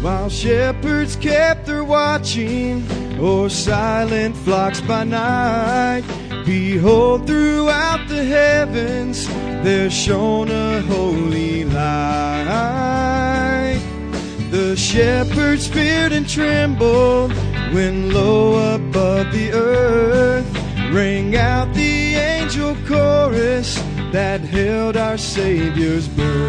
while shepherds kept their watching o'er silent flocks by night. Behold, throughout the heavens there shone a holy light. The shepherds feared and trembled when low above the earth rang out the angel chorus that held our Savior's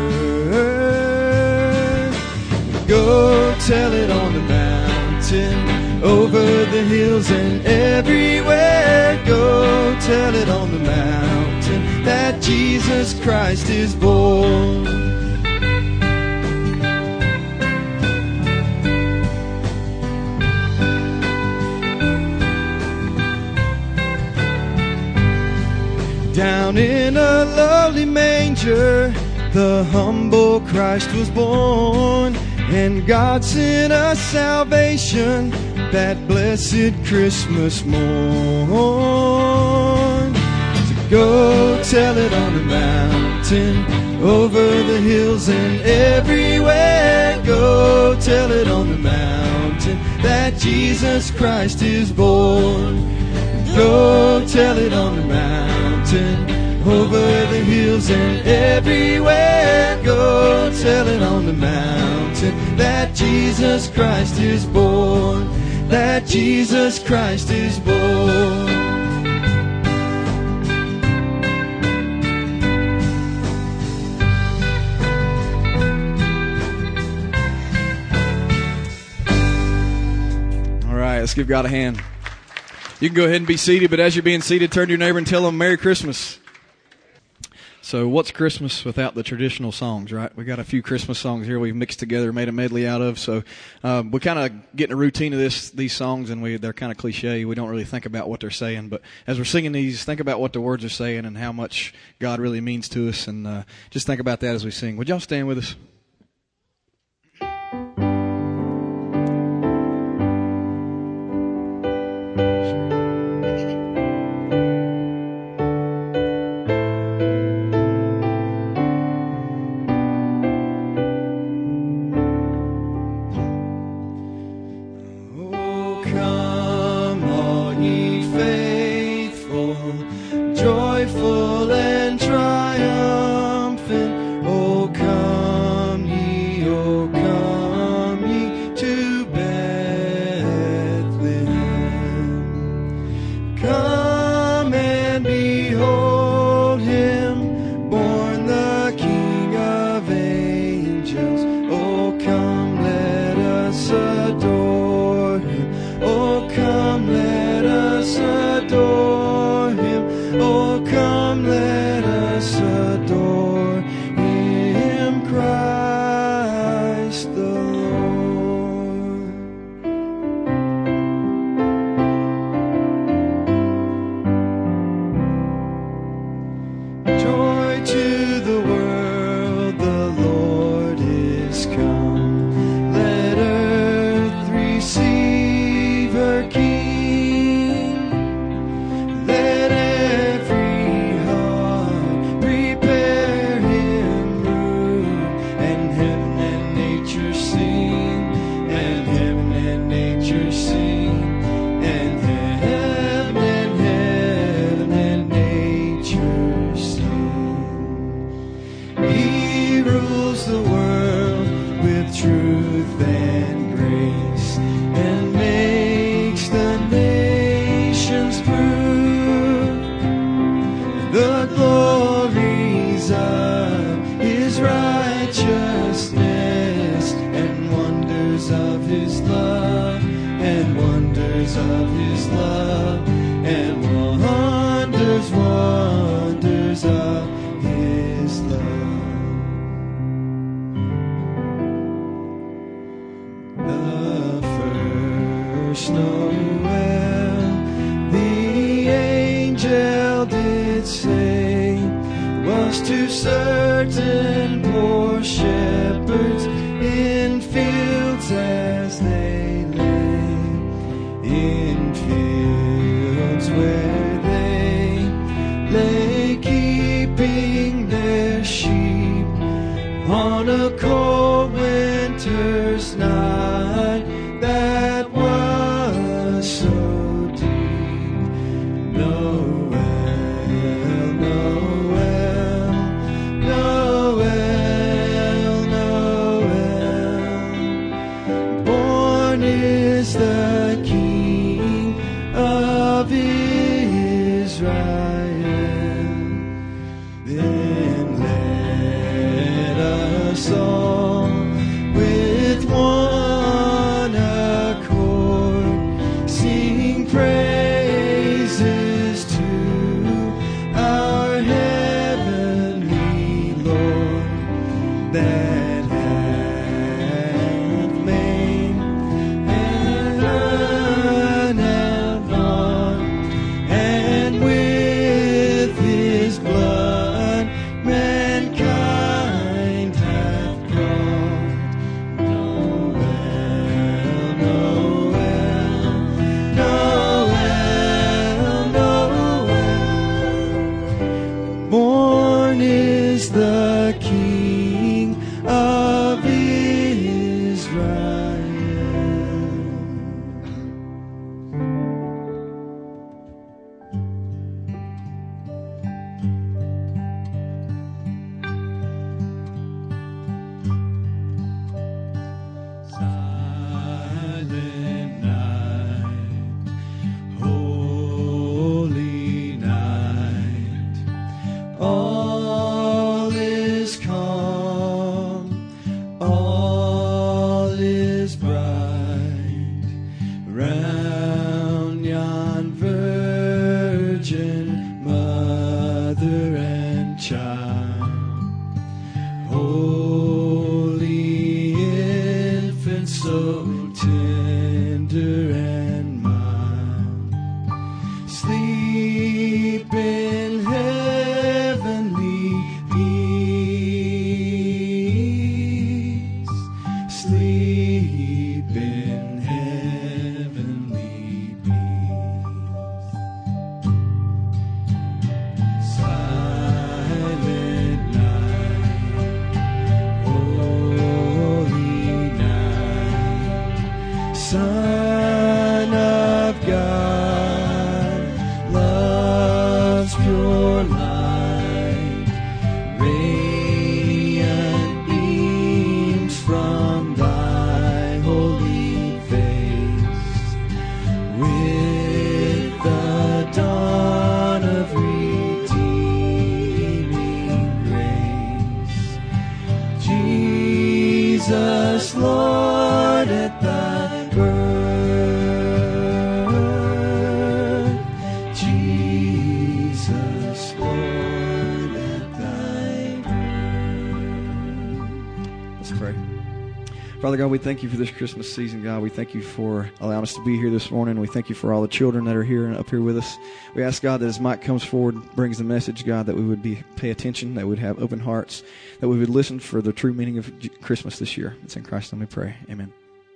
birth. Go tell it on the mountain, over the hills and everywhere. Go tell it on the mountain that Jesus Christ is born. Down in a lowly manger, the humble Christ was born, and God sent us salvation that blessed Christmas morn. So go tell it on the mountain, over the hills and everywhere. Go tell it on the mountain that Jesus Christ is born. Go tell it on the mountain, over the hills and everywhere. Go tell it on the mountain that Jesus Christ is born. That Jesus Christ is born. All right, let's give God a hand. You can go ahead and be seated, but as you're being seated, turn to your neighbor and tell them Merry Christmas. So what's Christmas without the traditional songs, right? We got a few Christmas songs here we've mixed together, made a medley out of. So we kind of get in a routine of these songs, and they're kind of cliche. We don't really think about what they're saying. But as we're singing these, think about what the words are saying and how much God really means to us. And just think about that as we sing. Would y'all stand with us? On a cold winter's night. is the King of Israel. Then let us all with one accord sing praises to our heavenly Lord, that hath made heaven and earth, and with his blood mankind hath brought. Noel, Noel, Noel, Noel. Born is the King of Israel. Silent night, holy night, all is calm, all is bright, round yon virgin mother and child. Holy infant, so tender and mild, sleep in heavenly peace, sleep in heavenly peace. Silent night, holy night, Son of God, love's pure light, radiant beams from thy holy face, with the dawn of redeeming grace. Jesus, Lord, at thy birth, Jesus, Lord, at thy birth. Let's pray. Father God, we thank you for this Christmas season, God. We thank you for allowing us to be here this morning. We thank you for all the children that are here and up here with us. We ask, God, that as Mike comes forward, brings the message, God, that we would pay attention, that we would have open hearts, that we would listen for the true meaning of Christmas this year. It's in Christ's name we pray. Amen.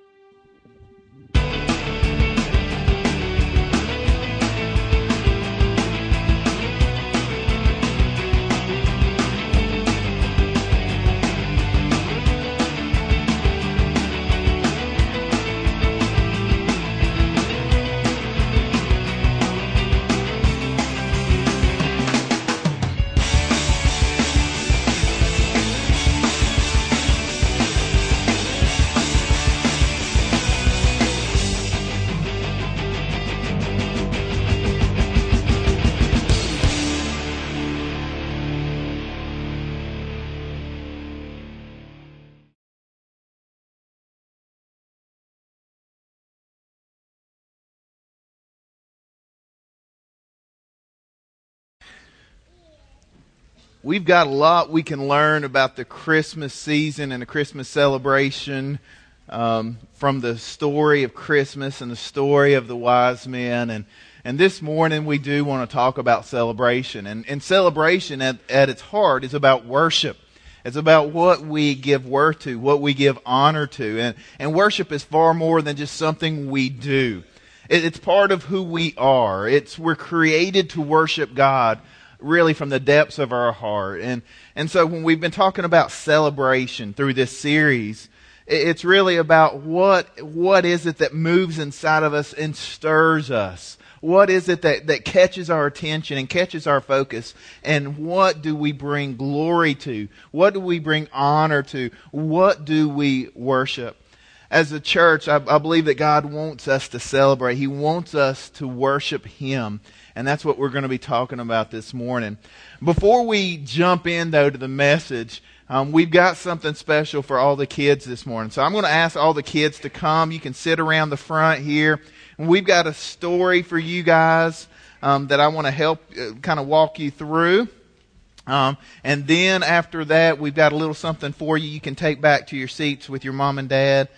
We've got a lot we can learn about the Christmas season and the Christmas celebration from the story of Christmas and the story of the wise men. And this morning we do want to talk about celebration. And celebration at its heart is about worship. It's about what we give worth to, what we give honor to. And worship is far more than just something we do. It's part of who we are. We're created to worship God really from the depths of our heart. And so when we've been talking about celebration through this series, it's really about what is it that moves inside of us and stirs us? What is it that catches our attention and catches our focus? And what do we bring glory to? What do we bring honor to? What do we worship? as a church, I believe that God wants us to celebrate. He wants us to worship Him. And that's what we're going to be talking about this morning. Before we jump in, though, to the message, we've got something special for all the kids this morning. So I'm going to ask all the kids to come. You can sit around the front here. And we've got a story for you guys that I want to help kind of walk you through. And then after that, we've got a little something for you can take back to your seats with your mom and dad.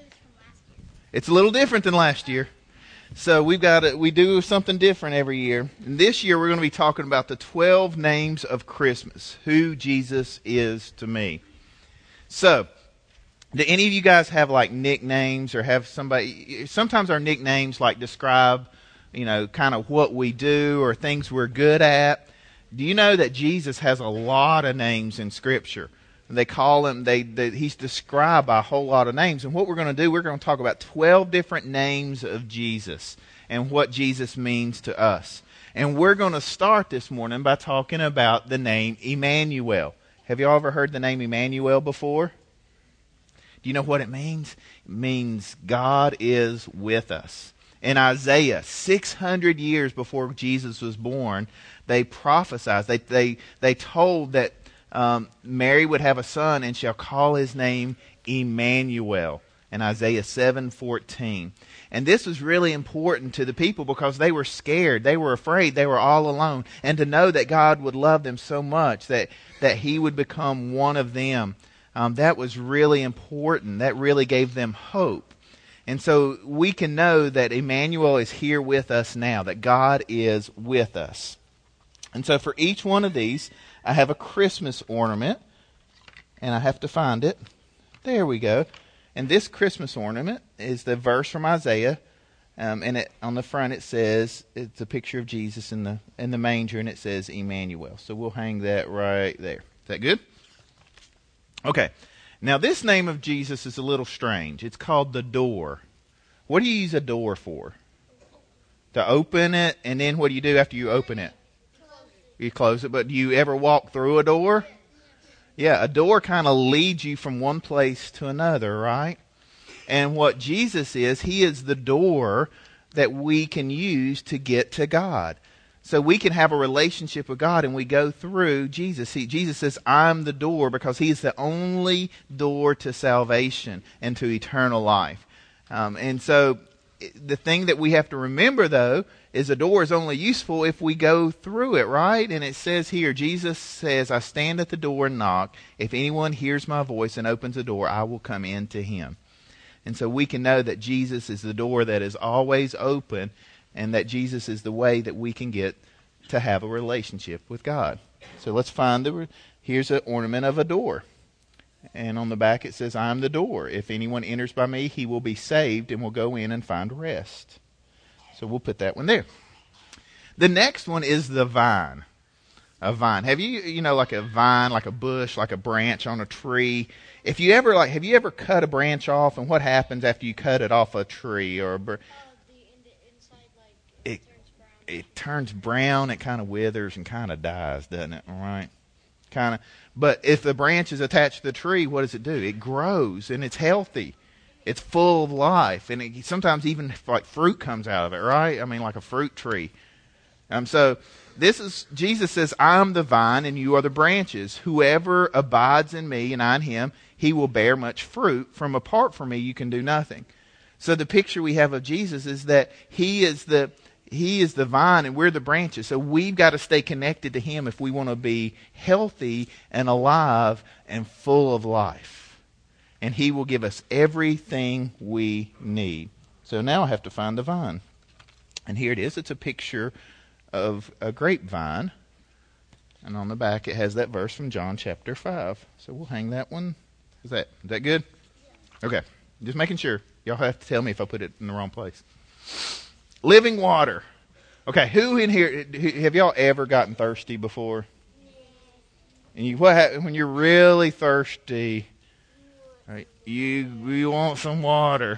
It's a little different than last year. So we do something different every year. And this year we're going to be talking about the 12 names of Christmas, who Jesus is to me. So, do any of you guys have like nicknames or have somebody, sometimes our nicknames like describe, kind of what we do or things we're good at. Do you know that Jesus has a lot of names in Scripture? They call him, he's described by a whole lot of names. And what we're going to do, we're going to talk about 12 different names of Jesus and what Jesus means to us. And we're going to start this morning by talking about the name Emmanuel. Have you all ever heard the name Emmanuel before? Do you know what it means? It means God is with us. In Isaiah, 600 years before Jesus was born, they prophesied, they told that Mary would have a son and shall call his name Emmanuel in Isaiah 7:14. And this was really important to the people because they were scared. They were afraid. They were all alone. And to know that God would love them so much that He would become one of them, that was really important. That really gave them hope. And so we can know that Emmanuel is here with us now, that God is with us. And so for each one of these, I have a Christmas ornament, and I have to find it. There we go. And this Christmas ornament is the verse from Isaiah, and on the front it says, it's a picture of Jesus in the manger, and it says Emmanuel. So we'll hang that right there. Is that good? Okay. Now this name of Jesus is a little strange. It's called the door. What do you use a door for? To open it, and then what do you do after you open it? You close it, but do you ever walk through a door? Yeah, a door kind of leads you from one place to another, right? And what Jesus is, He is the door that we can use to get to God. So we can have a relationship with God and we go through Jesus. Jesus says, I'm the door, because He is the only door to salvation and to eternal life. And so the thing that we have to remember, though, is a door is only useful if we go through it, right? And it says here, Jesus says, I stand at the door and knock. If anyone hears my voice and opens the door, I will come in to him. And so we can know that Jesus is the door that is always open, and that Jesus is the way that we can get to have a relationship with God. So let's find here's an ornament of a door. And on the back it says, I am the door. If anyone enters by me, he will be saved and will go in and find rest. So we'll put that one there. The next one is the vine. A vine. Have you like a vine, like a bush, like a branch on a tree? Have you ever cut a branch off, and what happens after you cut it off a tree or the inside, it turns brown. It kind of withers and kind of dies, doesn't it? All right. Kind of. But if the branch is attached to the tree, what does it do? It grows, and it's healthy. It's full of life, and sometimes even like fruit comes out of it, right? I mean, like a fruit tree. So Jesus says, I'm the vine and you are the branches. Whoever abides in me and I in him, he will bear much fruit. From apart from me, you can do nothing. So the picture we have of Jesus is that He is the vine and we're the branches. So we've got to stay connected to Him if we want to be healthy and alive and full of life. And He will give us everything we need. So now I have to find the vine. And here it is. It's a picture of a grapevine. And on the back it has that verse from John chapter 5. So we'll hang that one. Is that good? Yeah. Okay. Just making sure. Y'all have to tell me if I put it in the wrong place. Living water. Okay, who in here, have y'all ever gotten thirsty before? And when you're really thirsty, right, you want some water.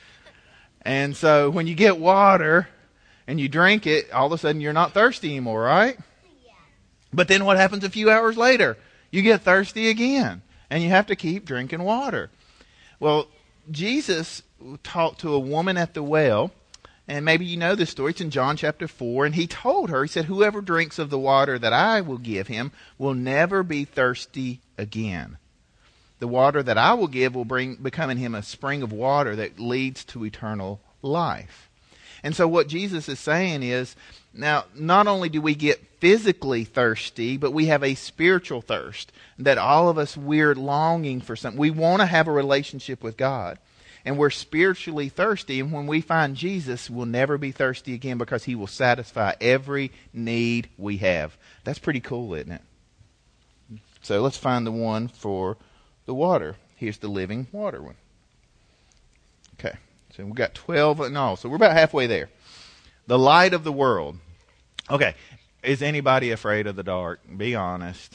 And so when you get water and you drink it, all of a sudden you're not thirsty anymore, right? Yeah. But then what happens a few hours later? You get thirsty again, and you have to keep drinking water. Well, Jesus talked to a woman at the well, and maybe you know this story. It's in John chapter 4, and he told her, he said, whoever drinks of the water that I will give him will never be thirsty again. The water that I will give will become in him a spring of water that leads to eternal life. And so what Jesus is saying is, now, not only do we get physically thirsty, but we have a spiritual thirst. That all of us, we're longing for something. We want to have a relationship with God. And we're spiritually thirsty. And when we find Jesus, we'll never be thirsty again because he will satisfy every need we have. That's pretty cool, isn't it? So let's find the one for the water. Here's the living water one. Okay. So we've got 12 in all. So we're about halfway there. The light of the world. Okay. Is anybody afraid of the dark? Be honest.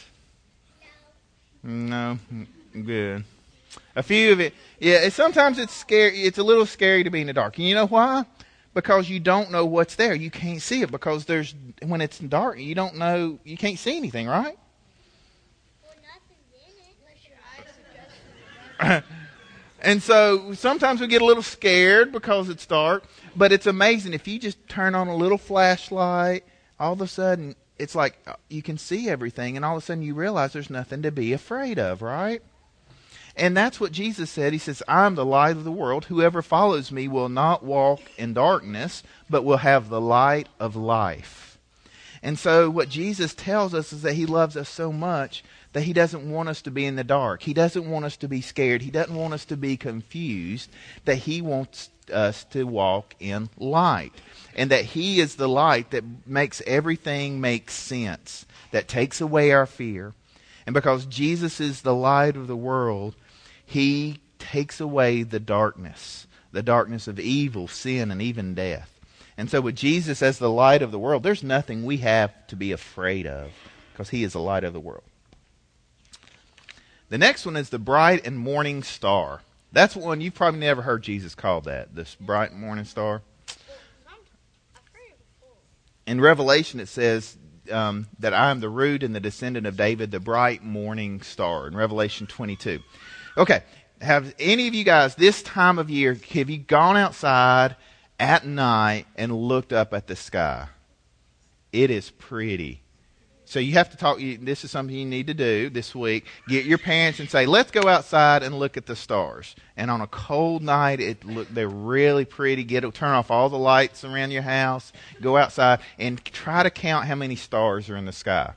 No. Good. A few of it. Yeah, sometimes it's scary. It's a little scary to be in the dark. And you know why? Because you don't know what's there. You can't see it because when it's dark, you don't know, you can't see anything, right? Well, nothing's in it unless your eyes are just And so sometimes we get a little scared because it's dark, but it's amazing. If you just turn on a little flashlight, all of a sudden it's like you can see everything, and all of a sudden you realize there's nothing to be afraid of, right? And that's what Jesus said. He says, I'm the light of the world. Whoever follows me will not walk in darkness, but will have the light of life. And so what Jesus tells us is that he loves us so much that he doesn't want us to be in the dark. He doesn't want us to be scared. He doesn't want us to be confused. That he wants us to walk in light. And that he is the light that makes everything make sense. That takes away our fear. And because Jesus is the light of the world, he takes away the darkness of evil, sin, and even death. And so with Jesus as the light of the world, there's nothing we have to be afraid of because he is the light of the world. The next one is the bright and morning star. That's one you've probably never heard Jesus call that, this bright morning star. In Revelation it says that I am the root and the descendant of David, the bright morning star, in Revelation 22. Okay, have any of you guys this time of year, have you gone outside at night and looked up at the sky? It is pretty. So you have to talk, this is something you need to do this week. Get your parents and say, let's go outside and look at the stars. And on a cold night, they're really pretty. Turn off all the lights around your house. Go outside and try to count how many stars are in the sky.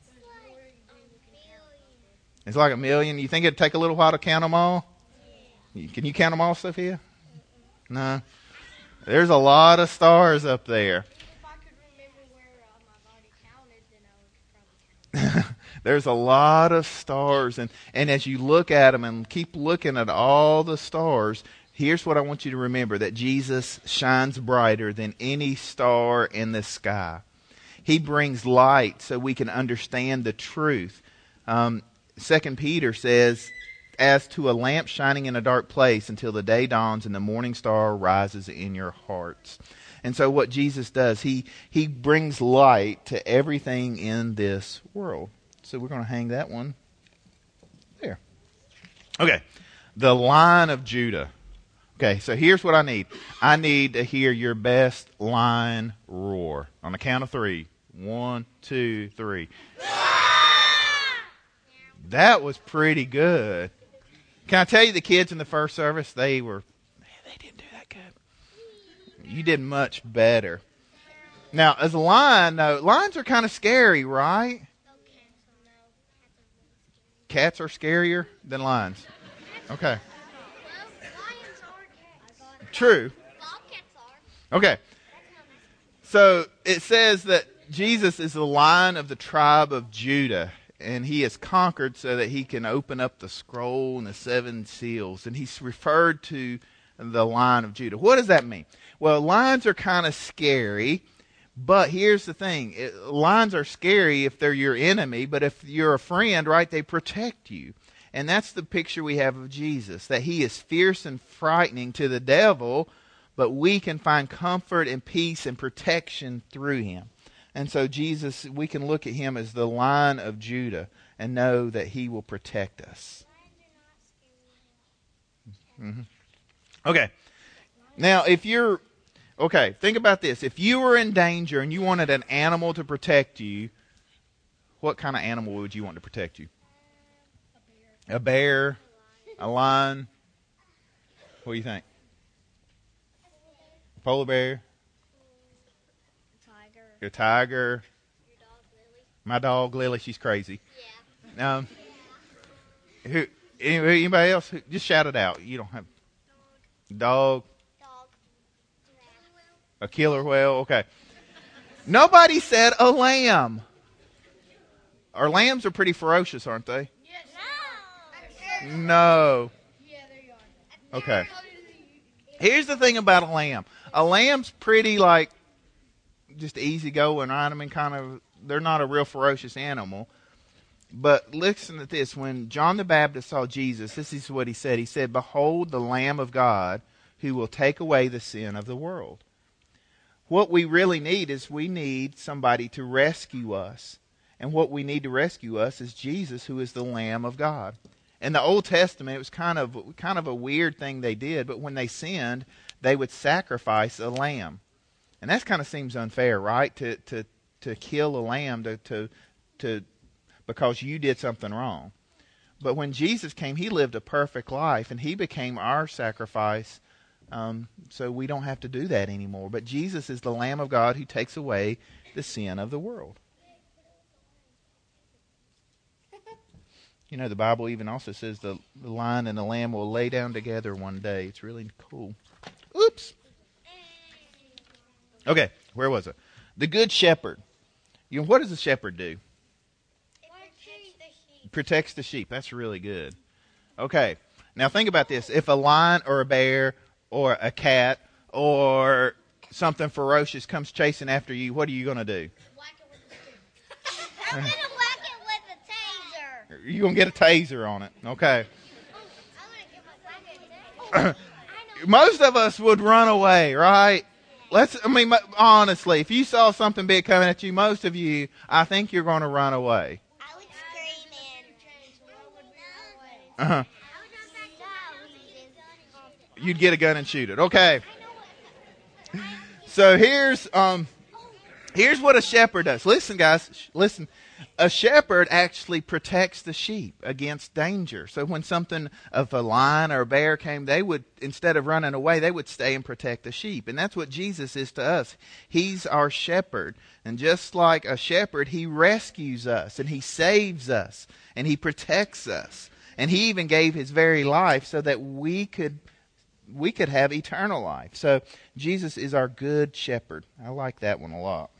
It's like 1,000,000. You think it'd take a little while to count them all? Can you count them all, Sophia? No. There's a lot of stars up there. There's a lot of stars, and as you look at them and keep looking at all the stars, here's what I want you to remember, that Jesus shines brighter than any star in the sky. He brings light so we can understand the truth. 2 Peter says, as to a lamp shining in a dark place until the day dawns and the morning star rises in your hearts. And so what Jesus does, he brings light to everything in this world. So we're going to hang that one there. Okay, the Lion of Judah. Okay, so here's what I need. I need to hear your best lion roar. On the count of 3. 1, 2, 3. That was pretty good. Can I tell you, the kids in the first service, they didn't do that good. You did much better. Now, as a lion, though, lions are kind of scary, right? Cats are scarier than lions. Okay. True. Okay. So it says that Jesus is the Lion of the tribe of Judah, and he has conquered so that he can open up the scroll and the 7 seals. And he's referred to the Lion of Judah. What does that mean? Well, lions are kind of scary, but here's the thing. Lions are scary if they're your enemy, but if you're a friend, right, they protect you. And that's the picture we have of Jesus, that he is fierce and frightening to the devil, but we can find comfort and peace and protection through him. And so Jesus, we can look at him as the Lion of Judah and know that he will protect us. Lions are not scary. Mm-hmm. Okay. Now, think about this. If you were in danger and you wanted an animal to protect you, what kind of animal would you want to protect you? A bear? A lion? What do you think? A polar bear? Tiger. A tiger? Your dog, Lily. My dog, Lily, she's crazy. Yeah. Anybody else? Just shout it out. You don't have... Dog? Dog. A killer whale? Okay. Nobody said a lamb. Our lambs are pretty ferocious, aren't they? Yes. No. No. Yeah, there you are. Okay. Here's the thing about a lamb. A lamb's pretty, just easygoing, right? I mean, they're not a real ferocious animal. But listen to this. When John the Baptist saw Jesus, this is what he said. He said, "Behold the Lamb of God who will take away the sin of the world." What we really need is we need somebody to rescue us. And what we need to rescue us is Jesus, who is the Lamb of God. In the Old Testament, it was kind of a weird thing they did, but when they sinned, they would sacrifice a lamb. And that kind of seems unfair, right? To kill a lamb because you did something wrong. But when Jesus came, he lived a perfect life, and he became our sacrifice, so we don't have to do that anymore. But Jesus is the Lamb of God who takes away the sin of the world. You know, the Bible even also says the lion and the lamb will lay down together one day. It's really cool. Oops. Okay, where was it? The Good Shepherd. What does the shepherd do? Protects the sheep. That's really good. Okay, now think about this. If a lion or a bear or a cat or something ferocious comes chasing after you, what are you going to do? Whack it with a stick. I'm going to whack it with a taser. You're going to get a taser on it. Okay. I'm going to get my Most of us would run away, right? Honestly, if you saw something big coming at you, most of you, I think you're going to run away. I would scream Uh-huh. You'd get a gun and shoot it. Okay. So here's what a shepherd does. Listen, guys. Listen. A shepherd actually protects the sheep against danger. So when if a lion or a bear came, they would, instead of running away, they would stay and protect the sheep. And that's what Jesus is to us. He's our shepherd. And just like a shepherd, he rescues us and he saves us and he protects us. And he even gave his very life so that we could have eternal life. So Jesus is our good shepherd. I like that one a lot.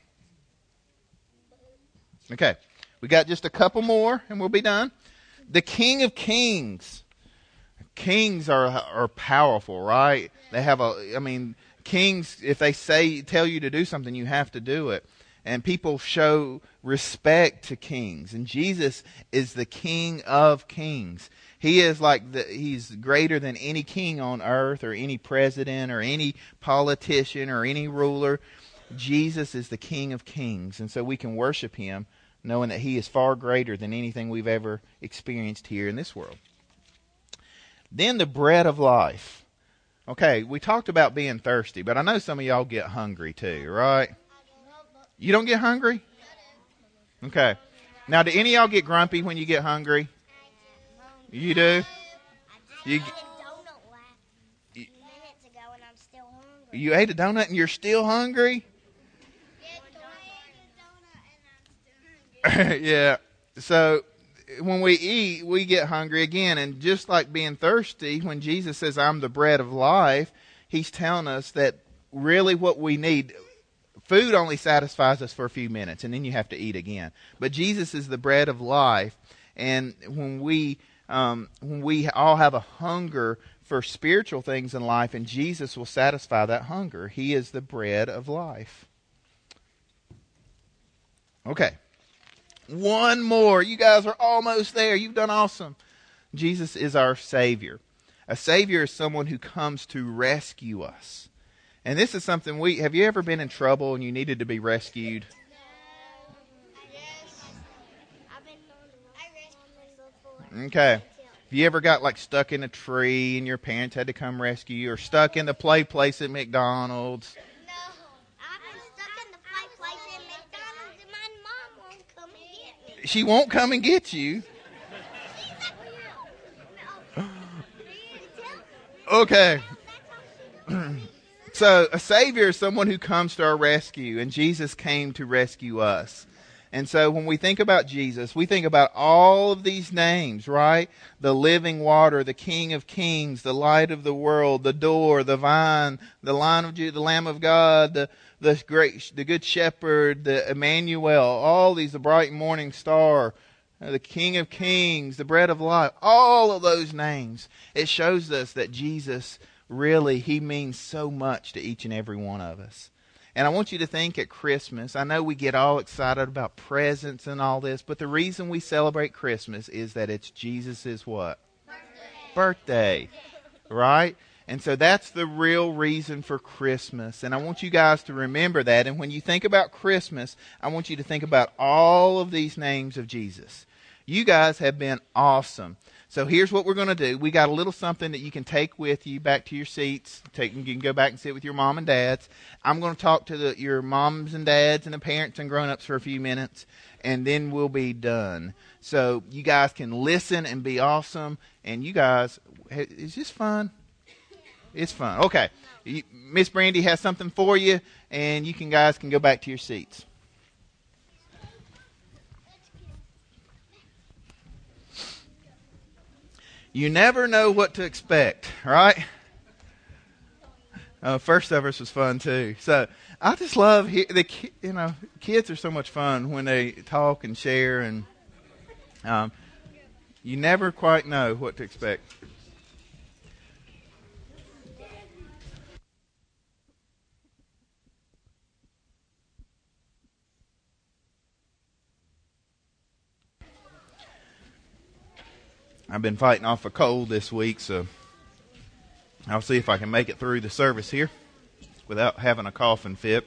Okay, we got just a couple more and we'll be done. The King of Kings. Kings are powerful, right? They have kings, if they tell you to do something, you have to do it. And people show respect to kings. And Jesus is the King of Kings. He is he's greater than any king on earth or any president or any politician or any ruler. Jesus is the King of Kings. And so we can worship him knowing that he is far greater than anything we've ever experienced here in this world. Then the bread of life. Okay, we talked about being thirsty, but I know some of y'all get hungry too, right? You don't get hungry? Okay. Now, do any of y'all get grumpy when you get hungry? You do? I ate a donut minutes ago and I'm still hungry. You ate a donut and you're still hungry? Yeah. So when we eat, we get hungry again. And just like being thirsty, when Jesus says, "I'm the bread of life," he's telling us that really what we need, food only satisfies us for a few minutes and then you have to eat again. But Jesus is the bread of life. And when we all have a hunger for spiritual things in life, and Jesus will satisfy that hunger. He is the bread of life. Okay. One more. You guys are almost there. You've done awesome. Jesus is our Savior. A Savior is someone who comes to rescue us. And this is something have you ever been in trouble and you needed to be rescued? Yes. I rescued myself before. Okay. Have you ever got like stuck in a tree and your parents had to come rescue you, or stuck in the play place at McDonald's? No, I've been stuck in the play place at McDonald's and my mom won't come and get me. She won't come and get you. Okay. So a Savior is someone who comes to our rescue, and Jesus came to rescue us. And so when we think about Jesus, we think about all of these names, right? The living water, the King of Kings, the light of the world, the door, the vine, the Lion of Judah, the Lamb of God, the Good Shepherd, the Emmanuel, all these, the bright morning star, the King of Kings, the bread of life, all of those names. It shows us that Jesus really, He means so much to each and every one of us. And I want you to think at Christmas, I know we get all excited about presents and all this, but the reason we celebrate Christmas is that it's Jesus' what? Birthday. Right? And so that's the real reason for Christmas. And I want you guys to remember that. And when you think about Christmas, I want you to think about all of these names of Jesus. You guys have been awesome. So here's what we're going to do. We got a little something that you can take with you back to your seats. You can go back and sit with your mom and dads. I'm going to talk to your moms and dads and the parents and grown-ups for a few minutes, and then we'll be done. So you guys can listen and be awesome. And you guys, is this fun? It's fun. Okay. Miss Brandy has something for you, and you guys can go back to your seats. You never know what to expect, right? First Service was fun too. So I just love kids are so much fun when they talk and share, and you never quite know what to expect. I've been fighting off a cold this week, so I'll see if I can make it through the service here without having a coughing fit.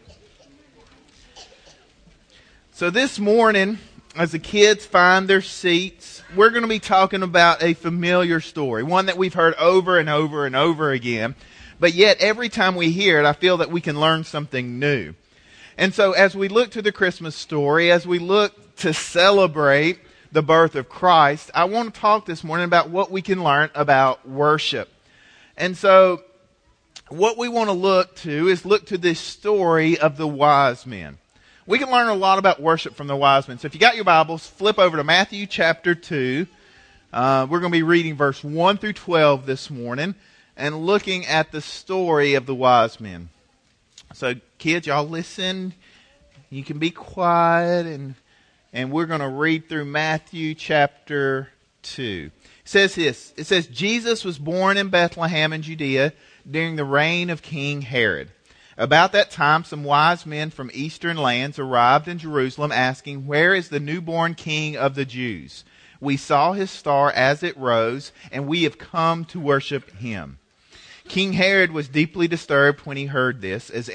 So this morning, as the kids find their seats, we're going to be talking about a familiar story, one that we've heard over and over and over again. But yet, every time we hear it, I feel that we can learn something new. And so as we look to the Christmas story, as we look to celebrate the birth of Christ, I want to talk this morning about what we can learn about worship. And so what we want to look to this story of the wise men. We can learn a lot about worship from the wise men. So if you got your Bibles, flip over to Matthew chapter 2. We're going to be reading verse 1 through 12 this morning and looking at the story of the wise men. So kids, y'all listen. You can be quiet, and we're going to read through Matthew chapter 2. It says this. It says, Jesus was born in Bethlehem in Judea during the reign of King Herod. About that time, some wise men from eastern lands arrived in Jerusalem asking, "Where is the newborn King of the Jews? We saw his star as it rose, and we have come to worship him." King Herod was deeply disturbed when he heard this, as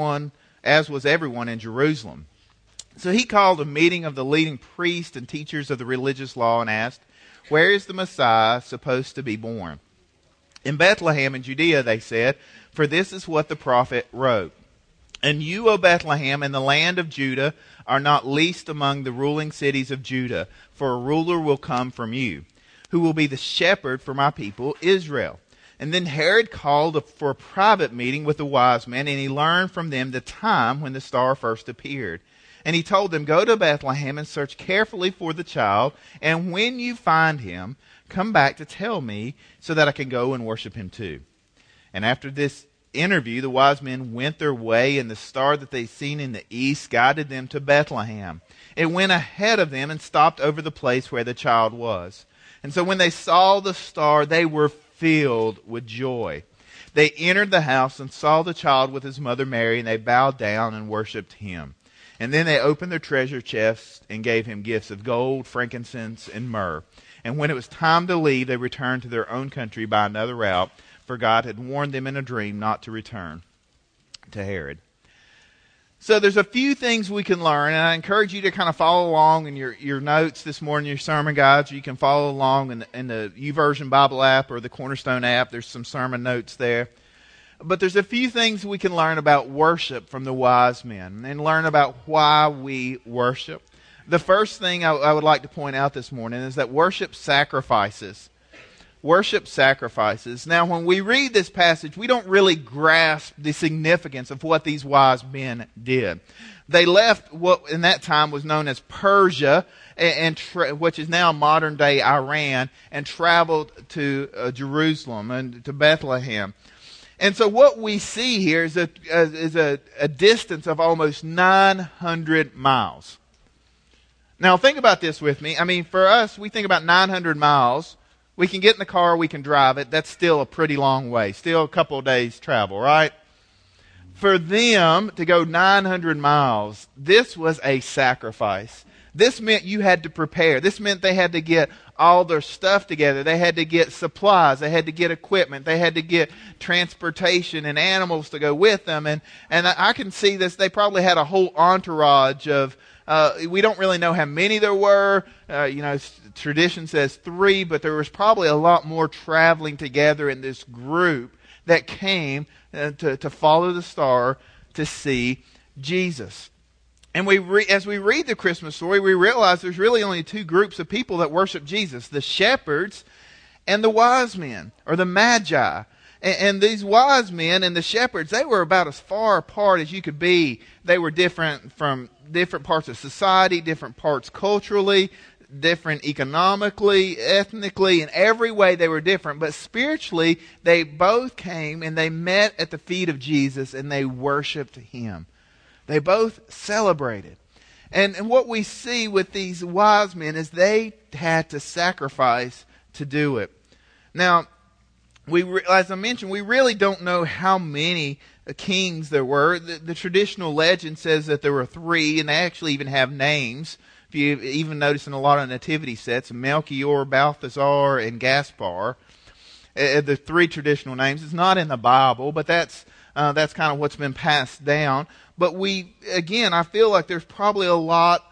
was everyone in Jerusalem. So he called a meeting of the leading priests and teachers of the religious law and asked, "Where is the Messiah supposed to be born?" "In Bethlehem in Judea," they said, "for this is what the prophet wrote. And you, O Bethlehem, in the land of Judah, are not least among the ruling cities of Judah, for a ruler will come from you, who will be the shepherd for my people Israel." And then Herod called for a private meeting with the wise men, and he learned from them the time when the star first appeared. And he told them, "Go to Bethlehem and search carefully for the child, and when you find him, come back to tell me so that I can go and worship him too." And after this interview, the wise men went their way, and the star that they'd seen in the east guided them to Bethlehem. It went ahead of them and stopped over the place where the child was. And so when they saw the star, they were filled with joy. They entered the house and saw the child with his mother Mary, and they bowed down and worshipped him. And then they opened their treasure chests and gave him gifts of gold, frankincense, and myrrh. And when it was time to leave, they returned to their own country by another route, for God had warned them in a dream not to return to Herod. So there's a few things we can learn, and I encourage you to kind of follow along in your notes this morning, your sermon guides. You can follow along in the YouVersion Bible app or the Cornerstone app. There's some sermon notes there. But there's a few things we can learn about worship from the wise men and learn about why we worship. The first thing I would like to point out this morning is that worship sacrifices. Worship sacrifices. Now, when we read this passage, we don't really grasp the significance of what these wise men did. They left what in that time was known as Persia, which is now modern-day Iran, and traveled to Jerusalem and to Bethlehem. And so what we see here is a distance of almost 900 miles. Now, think about this with me. I mean, for us, we think about 900 miles. We can get in the car, we can drive it. That's still a pretty long way. Still a couple of days travel, right? For them to go 900 miles, this was a sacrifice. This meant you had to prepare. This meant they had to get all their stuff together. They had to get supplies. They had to get equipment. They had to get transportation and animals to go with them. And I can see this. They probably had a whole entourage of, we don't really know how many there were. Tradition says 3, but there was probably a lot more traveling together in this group that came to follow the star to see Jesus. And as we read the Christmas story, we realize there's really only 2 groups of people that worship Jesus: the shepherds and the wise men, or the magi. And these wise men and the shepherds, they were about as far apart as you could be. They were different from different parts of society, different parts culturally, different economically, ethnically, in every way they were different. But spiritually, they both came and they met at the feet of Jesus and they worshiped Him. They both celebrated. And what we see with these wise men is they had to sacrifice to do it. Now, as I mentioned, we really don't know how many kings there were. The traditional legend says that there were 3, and they actually even have names. If you even notice in a lot of nativity sets, Melchior, Balthazar, and Gaspar, the 3 traditional names. It's not in the Bible, but that's kind of what's been passed down. But I feel like there's probably there's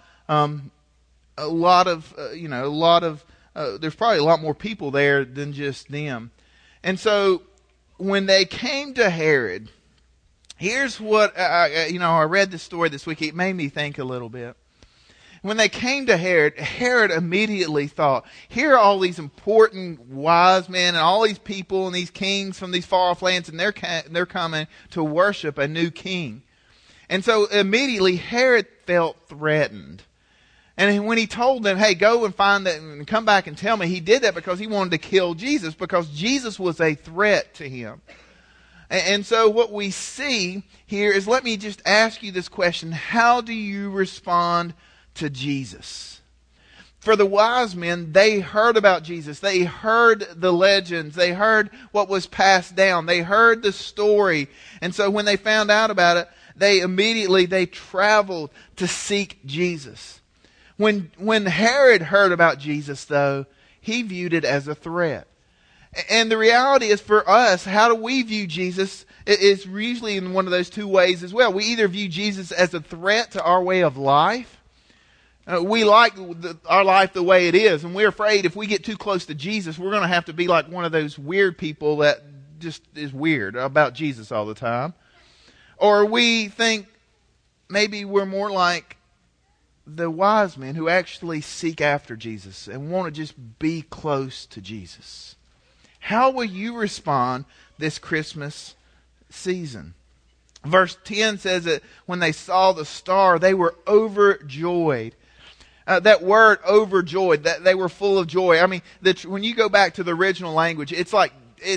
probably a lot more people there than just them. And so when they came to Herod, here's what, I read this story this week. It made me think a little bit. When they came to Herod immediately thought, here are all these important wise men and all these people and these kings from these far off lands, and they're coming to worship a new king. And so immediately Herod felt threatened. And when he told them, hey, go and find that and come back and tell me, he did that because he wanted to kill Jesus, because Jesus was a threat to him. And so what we see here is, let me just ask you this question: how do you respond to Jesus? For the wise men, they heard about Jesus. They heard the legends. They heard what was passed down. They heard the story. And so when they found out about it, they traveled to seek Jesus. When Herod heard about Jesus, though, he viewed it as a threat. And the reality is, for us, how do we view Jesus? It's usually in one of those 2 ways as well. We either view Jesus as a threat to our way of life. We like our life the way it is, and we're afraid if we get too close to Jesus, we're going to have to be like one of those weird people that just is weird about Jesus all the time. Or we think maybe we're more like the wise men who actually seek after Jesus and want to just be close to Jesus. How will you respond this Christmas season? Verse 10 says that when they saw the star, they were overjoyed. That word overjoyed, that they were full of joy. I mean, when you go back to the original language, it's like,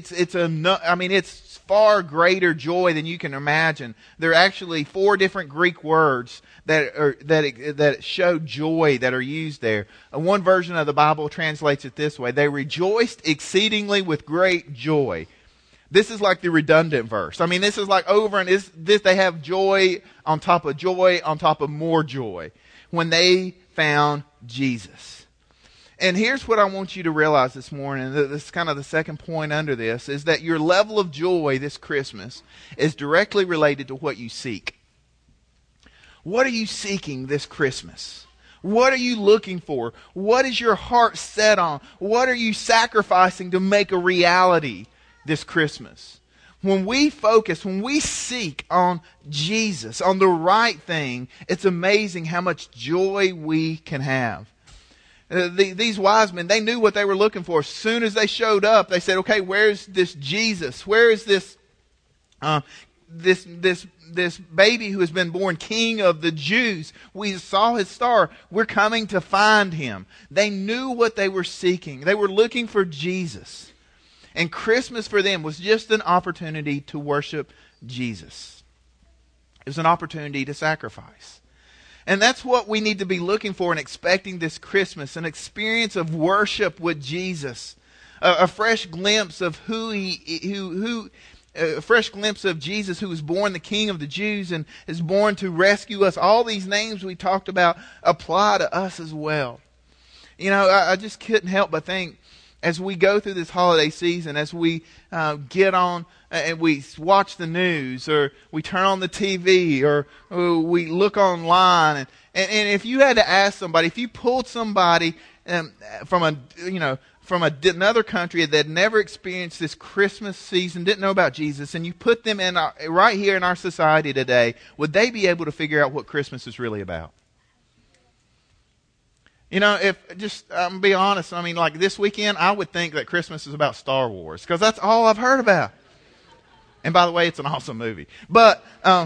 it's far greater joy than you can imagine. There are actually 4 different Greek words that show joy that are used there. One version of the Bible translates it this way: they rejoiced exceedingly with great joy. This is like the redundant verse. I mean, this is like over and they have joy on top of more joy when they found Jesus. And here's what I want you to realize this morning. This is kind of the second point under this, is that your level of joy this Christmas is directly related to what you seek. What are you seeking this Christmas? What are you looking for? What is your heart set on? What are you sacrificing to make a reality this Christmas? When we focus, when we seek on Jesus, on the right thing, it's amazing how much joy we can have. These wise men, they knew what they were looking for. As soon as they showed up, they said, okay, where's this Jesus? Where is this this baby who has been born King of the Jews? We saw his star. We're coming to find him. They knew what they were seeking. They were looking for Jesus. And Christmas for them was just an opportunity to worship Jesus. It was an opportunity to sacrifice. And that's what we need to be looking for and expecting this Christmas, an experience of worship with Jesus, a fresh glimpse of a fresh glimpse of Jesus, who was born the King of the Jews and is born to rescue us. All these names we talked about apply to us as well. You know, I just couldn't help but think, as we go through this holiday season, as we get on and we watch the news, or we turn on the TV, or we look online, and if you had to ask somebody, if you pulled somebody from another country that had never experienced this Christmas season, didn't know about Jesus, and you put them in right here in our society today, would they be able to figure out what Christmas is really about? You know, I'm going to be honest, I mean, like this weekend, I would think that Christmas is about Star Wars, because that's all I've heard about. And by the way, it's an awesome movie. But,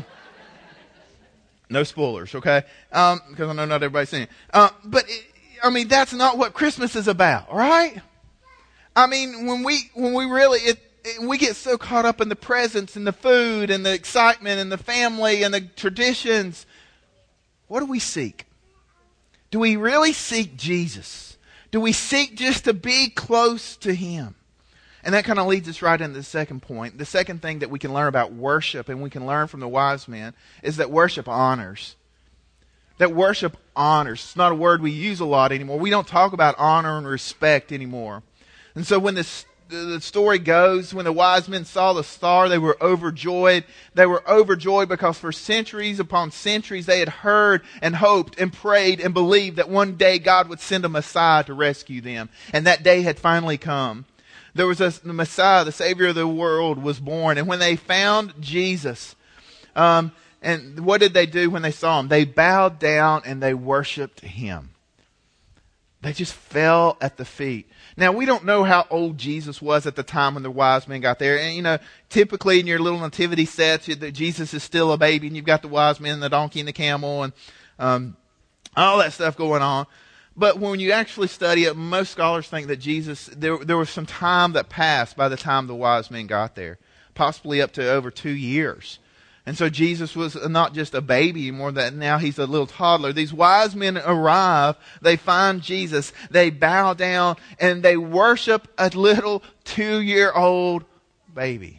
no spoilers, okay? Because I know not everybody's seen it. That's not what Christmas is about, right? I mean, when we really, we get so caught up in the presents and the food and the excitement and the family and the traditions. What do we seek? Do we really seek Jesus? Do we seek just to be close to him? And that kind of leads us right into the second point. The second thing that we can learn about worship, and we can learn from the wise men, is that worship honors. That worship honors. It's not a word we use a lot anymore. We don't talk about honor and respect anymore. And so when the story goes, when the wise men saw the star, they were overjoyed. They were overjoyed because for centuries upon centuries they had heard and hoped and prayed and believed that one day God would send a Messiah to rescue them. And that day had finally come. There was the Messiah, the Savior of the world, was born. And when they found Jesus, and what did they do when they saw him? They bowed down and they worshiped him. They just fell at the feet. Now, we don't know how old Jesus was at the time when the wise men got there. And, you know, typically in your little nativity sets, Jesus is still a baby, and you've got the wise men, the donkey, and the camel, and all that stuff going on. But when you actually study it, most scholars think that Jesus, there was some time that passed by the time the wise men got there, possibly up to over 2 years. And so Jesus was not just a baby anymore, that now he's a little toddler. These wise men arrive, they find Jesus, they bow down, and they worship a little 2-year-old baby.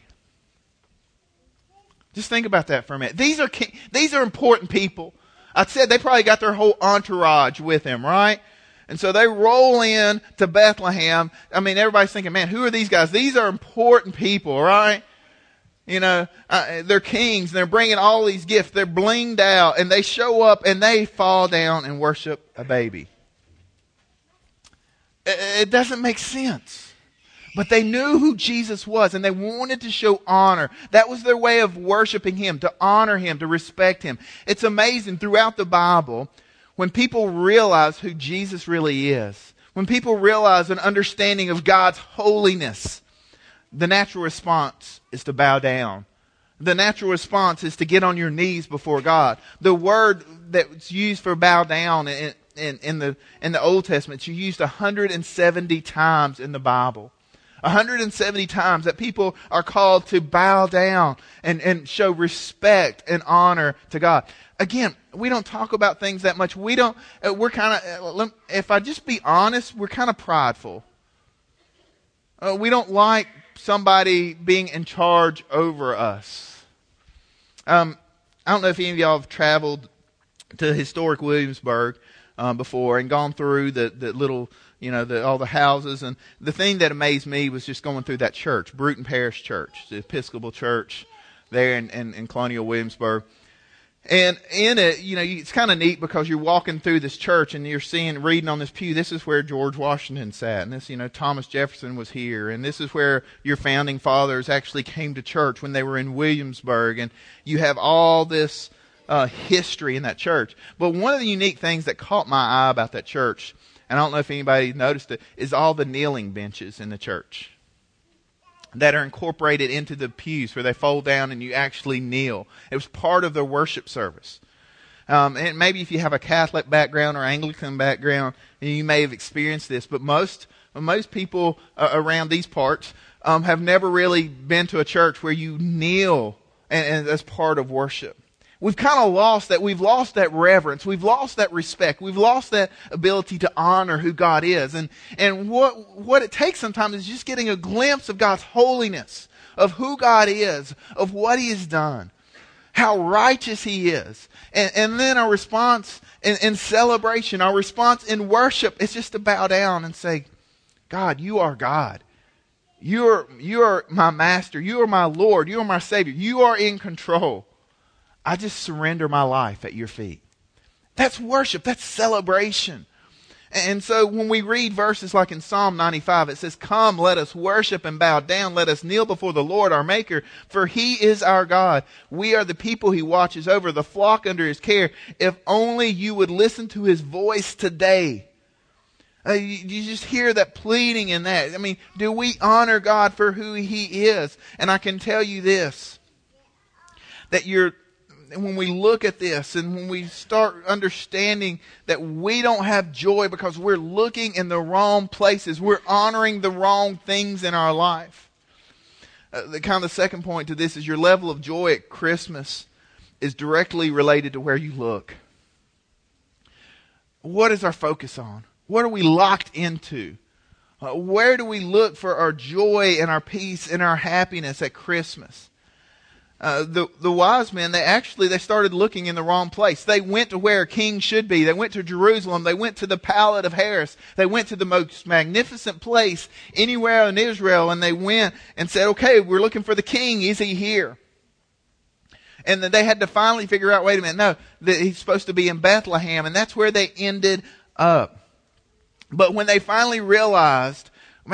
Just think about that for a minute. These are important people. I said they probably got their whole entourage with them, right? And so they roll in to Bethlehem. I mean, everybody's thinking, man, who are these guys? These are important people, right? You know, they're kings, and they're bringing all these gifts. They're blinged out, and they show up, and they fall down and worship a baby. It doesn't make sense. But they knew who Jesus was, and they wanted to show honor. That was their way of worshiping him, to honor him, to respect him. It's amazing throughout the Bible, when people realize who Jesus really is, when people realize an understanding of God's holiness, the natural response is to bow down. The natural response is to get on your knees before God. The word that's used for bow down in the Old Testament, it's used 170 times in the Bible. 170 times that people are called to bow down and show respect and honor to God. Again, we don't talk about things that much. We're kind of, if I just be honest, we're kind of prideful. We don't like somebody being in charge over us. I don't know if any of y'all have traveled to historic Williamsburg before and gone through the little, you know, all the houses. And the thing that amazed me was just going through that church, Bruton Parish Church, the Episcopal Church there in colonial Williamsburg. And in it, it's kind of neat because you're walking through this church and you're reading on this pew, this is where George Washington sat. And this, Thomas Jefferson was here. And this is where your founding fathers actually came to church when they were in Williamsburg. And you have all this history in that church. But one of the unique things that caught my eye about that church, and I don't know if anybody noticed it, is all the kneeling benches in the church that are incorporated into the pews where they fold down and you actually kneel. It was part of their worship service. And maybe if you have a Catholic background or Anglican background, you may have experienced this. But most people around these parts have never really been to a church where you kneel and as part of worship. We've kind of lost that. We've lost that reverence. We've lost that respect. We've lost that ability to honor who God is. And what it takes sometimes is just getting a glimpse of God's holiness, of who God is, of what He has done, how righteous He is. And then our response in celebration, our response in worship is just to bow down and say, God, you are God. You are my master. You are my Lord. You are my Savior. You are in control. I just surrender my life at your feet. That's worship. That's celebration. And so when we read verses like in Psalm 95, it says, come, let us worship and bow down. Let us kneel before the Lord our Maker, for He is our God. We are the people He watches over, the flock under His care. If only you would listen to His voice today. You just hear that pleading in that. I mean, do we honor God for who He is? And I can tell you this, that when we look at this and when we start understanding that we don't have joy because we're looking in the wrong places, we're honoring the wrong things in our life. The second point to this is your level of joy at Christmas is directly related to where you look. What is our focus on? What are we locked into? Where do we look for our joy and our peace and our happiness at Christmas? The wise men, they started looking in the wrong place. They went to where a king should be. They went to Jerusalem. They went to the Palace of Harris. They went to the most magnificent place anywhere in Israel. And they went and said, okay, we're looking for the king. Is he here? And then they had to finally figure out, wait a minute, no, that he's supposed to be in Bethlehem. And that's where they ended up. But when they finally realized,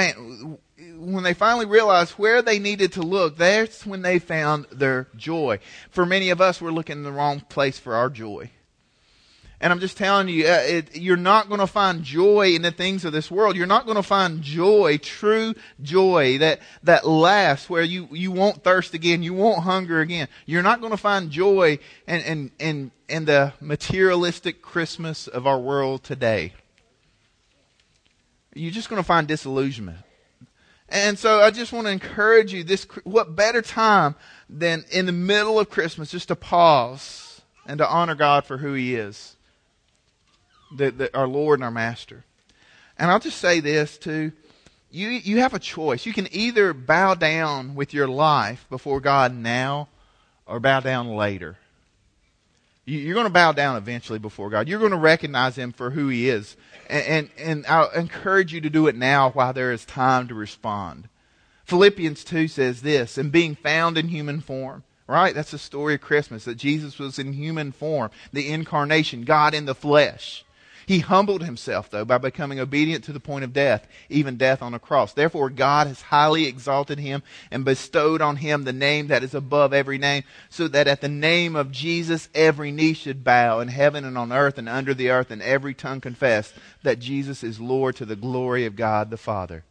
where they needed to look, that's when they found their joy. For many of us, we're looking in the wrong place for our joy. And I'm just telling you, you're not going to find joy in the things of this world. You're not going to find joy, true joy that lasts, where you won't thirst again, you won't hunger again. You're not going to find joy in the materialistic Christmas of our world today. You're just going to find disillusionment. And so I just want to encourage you, what better time than in the middle of Christmas just to pause and to honor God for who He is, our Lord and our Master. And I'll just say this too, you have a choice. You can either bow down with your life before God now or bow down later. You're going to bow down eventually before God. You're going to recognize Him for who He is. And I'll encourage you to do it now while there is time to respond. Philippians 2 says this, and being found in human form. Right? That's the story of Christmas, that Jesus was in human form. The incarnation, God in the flesh. He humbled Himself, though, by becoming obedient to the point of death, even death on a cross. Therefore, God has highly exalted Him and bestowed on Him the name that is above every name, so that at the name of Jesus every knee should bow in heaven and on earth and under the earth, and every tongue confess that Jesus is Lord, to the glory of God the Father.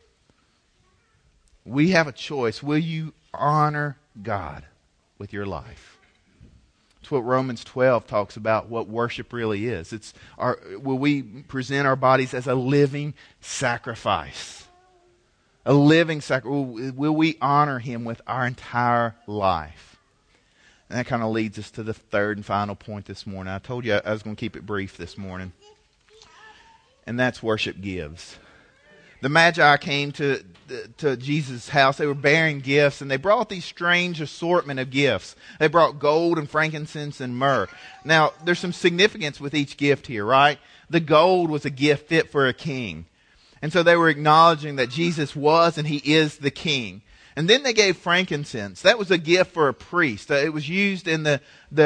We have a choice. Will you honor God with your life? It's what Romans 12 talks about, what worship really is. Will we present our bodies as a living sacrifice? A living sacrifice. Will we honor Him with our entire life? And that kind of leads us to the third and final point this morning. I told you I was going to keep it brief this morning. And that's worship gives. The Magi came to Jesus' house. They were bearing gifts, and they brought these strange assortment of gifts. They brought gold and frankincense and myrrh. Now, there's some significance with each gift here, right? The gold was a gift fit for a king. And so they were acknowledging that Jesus was and He is the king. And then they gave frankincense. That was a gift for a priest. It was used in the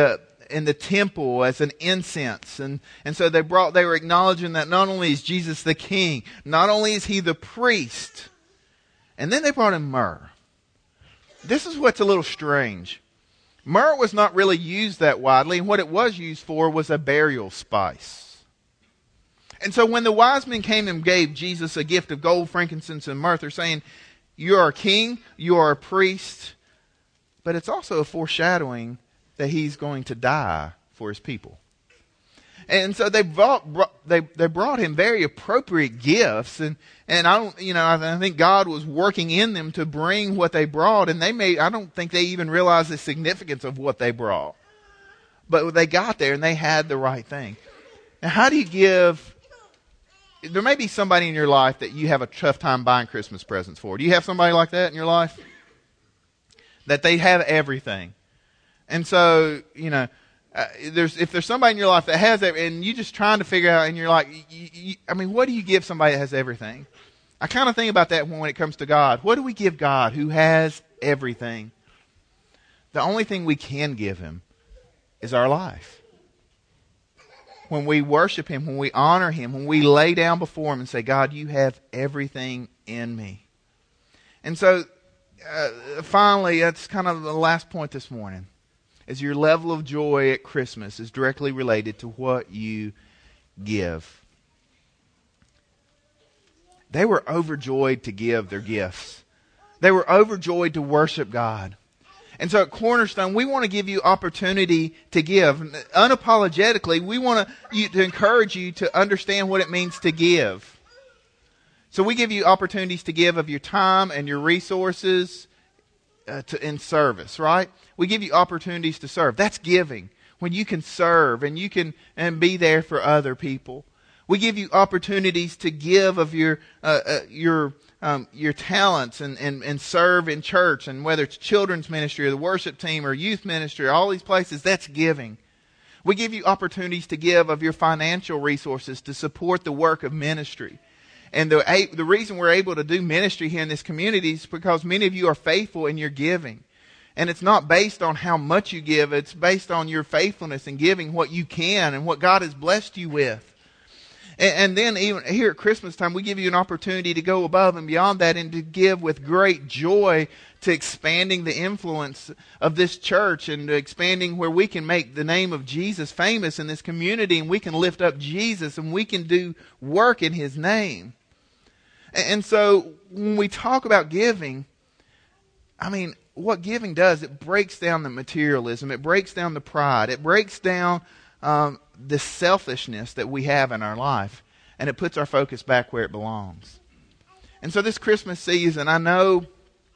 in the temple as an incense. And so they were acknowledging that not only is Jesus the king, not only is he the priest, and then they brought him myrrh. This is what's a little strange. Myrrh was not really used that widely, and what it was used for was a burial spice. And so when the wise men came and gave Jesus a gift of gold, frankincense, and myrrh, they're saying, you are a king, you are a priest, but it's also a foreshadowing that he's going to die for his people. And so they brought him very appropriate gifts, and I think God was working in them to bring what they brought, and I don't think they even realized the significance of what they brought. But they got there and they had the right thing. Now, how do you give? There may be somebody in your life that you have a tough time buying Christmas presents for. Do you have somebody like that in your life? That they have everything. And so, if there's somebody in your life that has everything, and you're just trying to figure out, and you're like, what do you give somebody that has everything? I kind of think about that when it comes to God. What do we give God who has everything? The only thing we can give him is our life. When we worship him, when we honor him, when we lay down before him and say, God, you have everything in me. And so, finally, that's kind of the last point this morning, is your level of joy at Christmas is directly related to what you give. They were overjoyed to give their gifts. They were overjoyed to worship God. And so at Cornerstone, we want to give you opportunity to give. Unapologetically, we want to encourage you to understand what it means to give. So we give you opportunities to give of your time and your resources in service, right? We give you opportunities to serve. That's giving. When you can serve and you can be there for other people. We give you opportunities to give of your talents and serve in church, and whether it's children's ministry or the worship team or youth ministry or all these places, that's giving. We give you opportunities to give of your financial resources to support the work of ministry. And the reason we're able to do ministry here in this community is because many of you are faithful in your giving. And it's not based on how much you give, it's based on your faithfulness in giving what you can and what God has blessed you with. And then even here at Christmas time, we give you an opportunity to go above and beyond that and to give with great joy to expanding the influence of this church and to expanding where we can make the name of Jesus famous in this community, and we can lift up Jesus and we can do work in his name. And so when we talk about giving, what giving does, it breaks down the materialism, it breaks down the pride, it breaks down the selfishness that we have in our life, and it puts our focus back where it belongs. And so this Christmas season, I know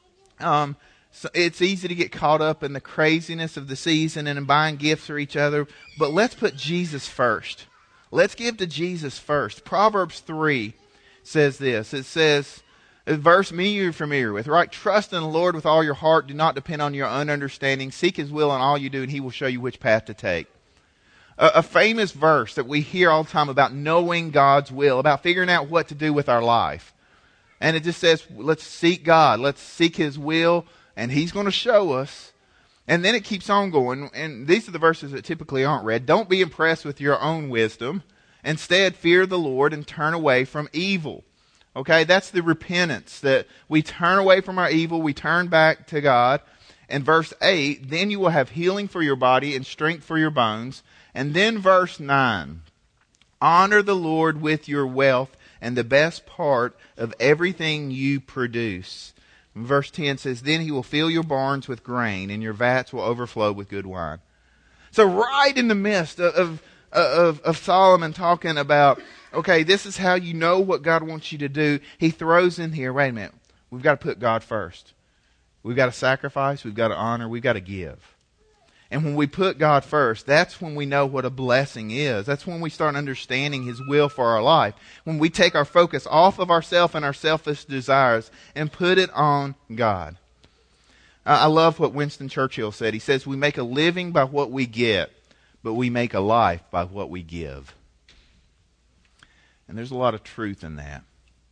it's easy to get caught up in the craziness of the season and in buying gifts for each other, but let's put Jesus first. Let's give to Jesus first. Proverbs 3 says this. It says, a verse many of you are familiar with, right? Trust in the Lord with all your heart. Do not depend on your own understanding. Seek his will in all you do, and he will show you which path to take. A famous verse that we hear all the time about knowing God's will, about figuring out what to do with our life. And it just says, let's seek God. Let's seek his will, and he's going to show us. And then it keeps on going. And these are the verses that typically aren't read. Don't be impressed with your own wisdom. Instead, fear the Lord and turn away from evil. Okay, that's the repentance, that we turn away from our evil, we turn back to God. And verse 8, then you will have healing for your body and strength for your bones. And then verse 9, honor the Lord with your wealth and the best part of everything you produce. And verse 10 says, then he will fill your barns with grain and your vats will overflow with good wine. So right in the midst of Solomon talking about, okay, this is how you know what God wants you to do, he throws in here, wait a minute, we've got to put God first. We've got to sacrifice, we've got to honor, we've got to give. And when we put God first, that's when we know what a blessing is. That's when we start understanding his will for our life. When we take our focus off of ourselves and our selfish desires and put it on God. I love what Winston Churchill said. He says, we make a living by what we get, but we make a life by what we give. And there's a lot of truth in that.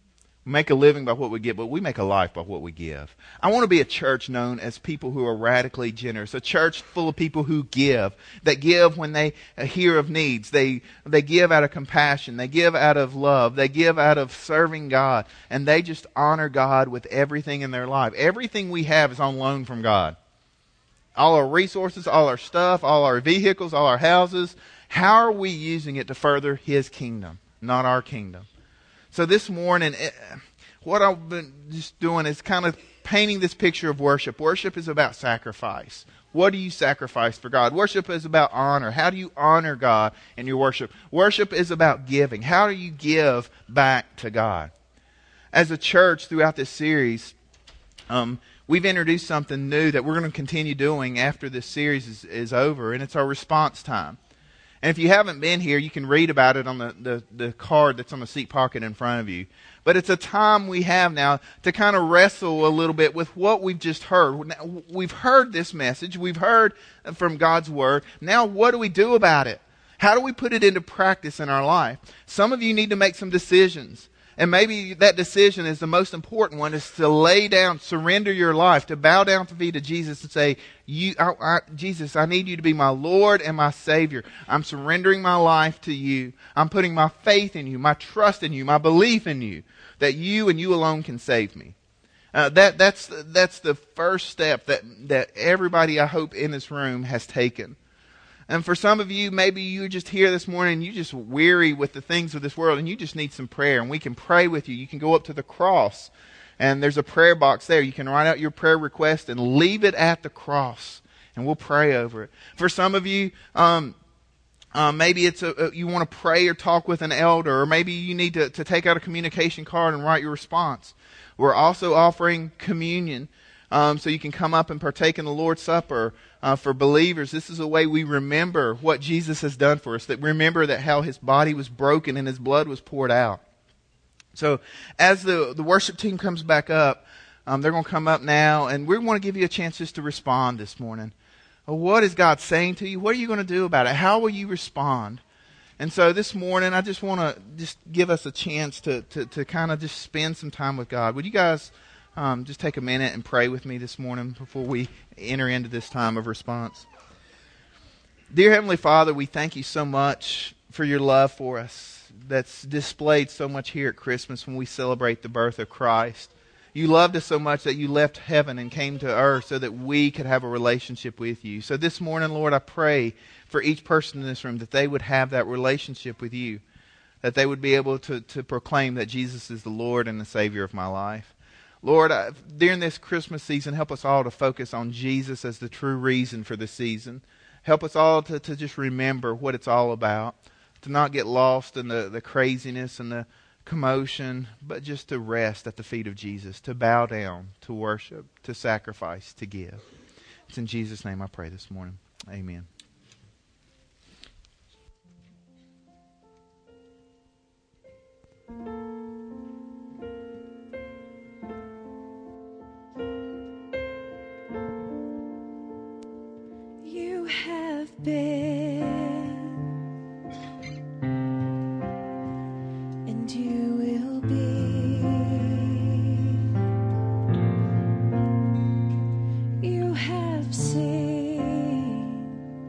We make a living by what we get, but we make a life by what we give. I want to be a church known as people who are radically generous, a church full of people who give, that give when they hear of needs. They give out of compassion. They give out of love. They give out of serving God, and they just honor God with everything in their life. Everything we have is on loan from God. All our resources, all our stuff, all our vehicles, all our houses. How are we using it to further His kingdom, not our kingdom? So this morning, what I've been just doing is kind of painting this picture of worship. Worship is about sacrifice. What do you sacrifice for God? Worship is about honor. How do you honor God in your worship? Worship is about giving. How do you give back to God? As a church throughout this series, we've introduced something new that we're going to continue doing after this series is over, and it's our response time. And if you haven't been here, you can read about it on the card that's on the seat pocket in front of you. But it's a time we have now to kind of wrestle a little bit with what we've just heard. We've heard this message. We've heard from God's Word. Now what do we do about it? How do we put it into practice in our life? Some of you need to make some decisions. And maybe that decision is the most important one, is to lay down, surrender your life, to bow down at the feet of Jesus and say, Jesus, I need you to be my Lord and my Savior. I'm surrendering my life to you. I'm putting my faith in you, my trust in you, my belief in you, that you and you alone can save me. That's the first step that everybody, I hope, in this room has taken. And for some of you, maybe you're just here this morning and you're just weary with the things of this world and you just need some prayer, and we can pray with you. You can go up to the cross and there's a prayer box there. You can write out your prayer request and leave it at the cross and we'll pray over it. For some of you, maybe it's you want to pray or talk with an elder, or maybe you need to take out a communication card and write your response. We're also offering communion. So you can come up and partake in the Lord's Supper. For believers, this is a way we remember what Jesus has done for us. That remember that how His body was broken and His blood was poured out. So as the worship team comes back up, they're going to come up now, and we want to give you a chance just to respond this morning. What is God saying to you? What are you going to do about it? How will you respond? And so this morning, I just want to just give us a chance to kind of just spend some time with God. Would you guys just take a minute and pray with me this morning before we enter into this time of response? Dear Heavenly Father, we thank you so much for your love for us that's displayed so much here at Christmas when we celebrate the birth of Christ. You loved us so much that you left heaven and came to earth so that we could have a relationship with you. So this morning, Lord, I pray for each person in this room that they would have that relationship with you, that they would be able to proclaim that Jesus is the Lord and the Savior of my life. Lord, during this Christmas season, help us all to focus on Jesus as the true reason for the season. Help us all to just remember what it's all about, to not get lost in the craziness and the commotion, but just to rest at the feet of Jesus, to bow down, to worship, to sacrifice, to give. It's in Jesus' name I pray this morning. Amen. You have been, and you will be. You have seen,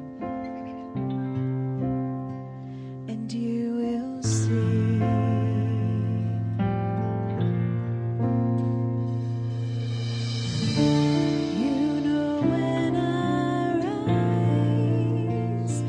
and you will see. You know when our eyes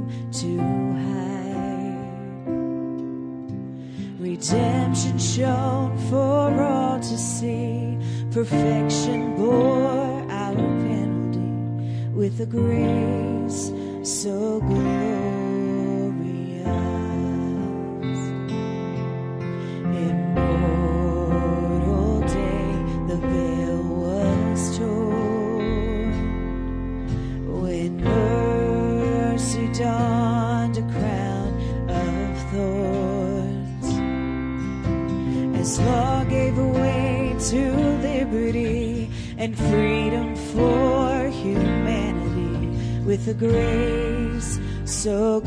to hide. Redemption shown for all to see. Perfection bore our penalty with a grace so glorious. Immortal day, the veil was torn when mercy donned a crown of thorns. As law gave way to liberty and freedom for humanity, with a grace so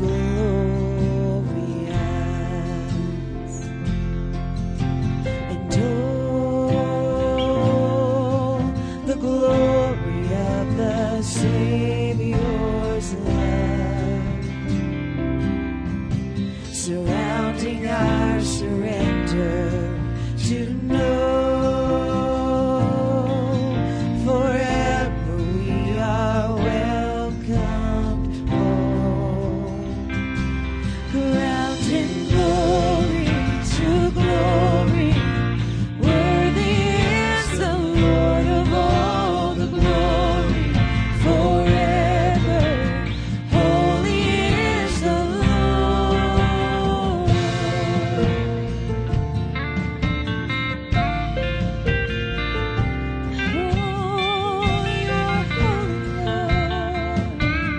glorious. And oh, the glory of the Savior's love, surrounding our surrender to know forever we are welcomed home. Crowned in glory to glory, worthy is the Lord of all the glory. Forever holy is the Lord. Oh, your holy Lord.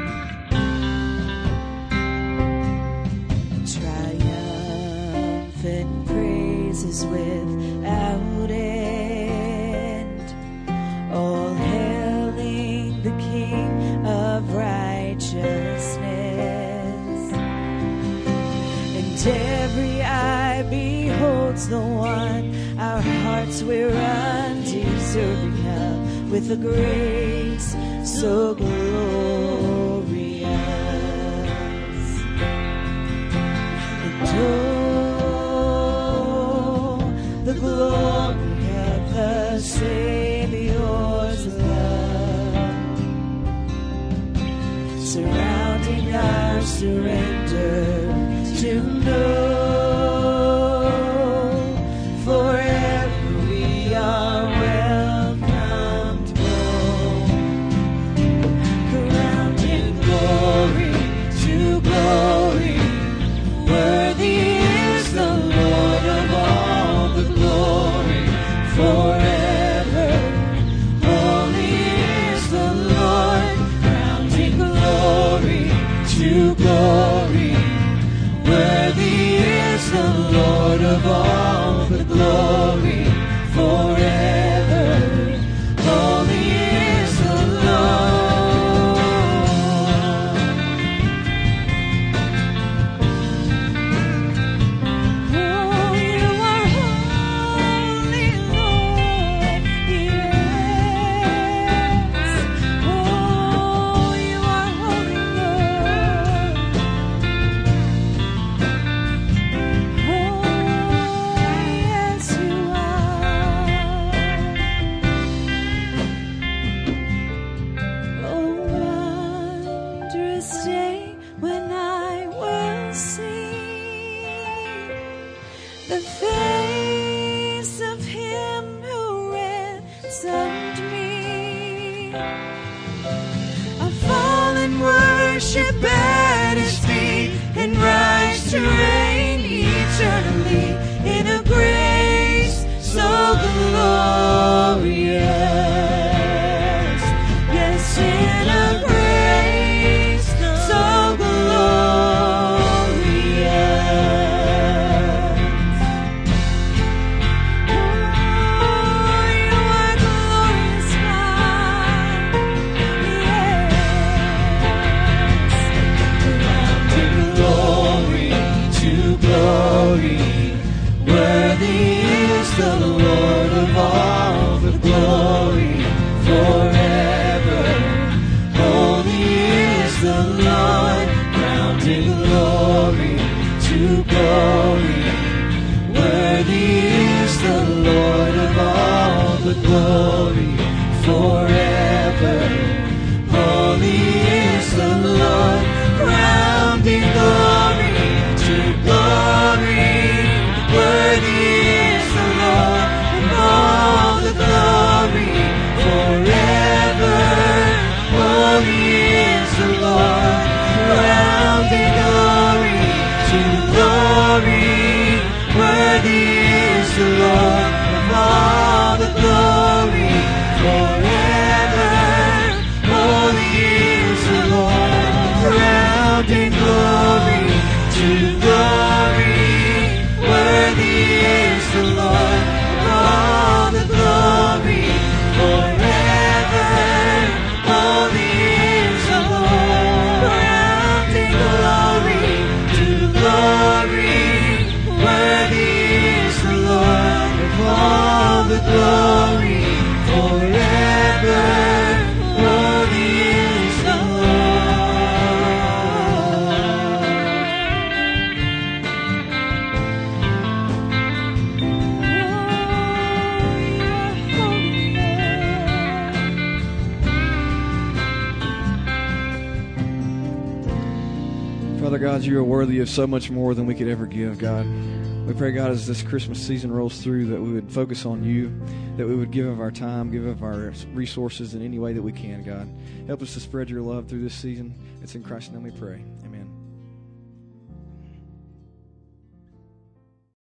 Triumphant praises without end, all hailing the King of righteousness. And every eye beholds the one our hearts we're undeserving of, with a grace so glorious. And oh, the glory of the Savior's love, surrounding our surrender to know forever we are welcomed home. Crowned in glory to glory, worthy is the Lord of all the glory. Forever holy is the Lord, crowned in glory to glory, worthy is the Lord of all the glory. Forever holy is the Lord. Oh, you are holy, Lord, yes. Oh, you are holy, Lord. Oh, yes, you are. Oh, wondrous day when I will see the face of Him who ransomed me. I fall and worship at His feet and rise to reign eternally in a grace so glorious. Yes, in a grace so glorious. Oh, you are glorious, God. Yes. Crowned in glory to God, you are worthy of so much more than we could ever give, God. We pray, God, as this Christmas season rolls through, that we would focus on you, that we would give of our time, give of our resources in any way that we can, God. Help us to spread your love through this season. It's in Christ's name we pray. Amen.